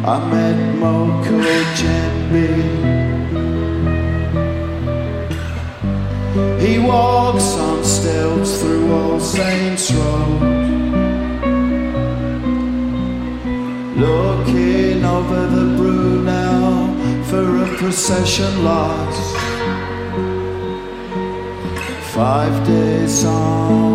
I met Moko Djembe. He walks on stilts through All Saints Road, looking over the Brunel for a procession lost. 5 days on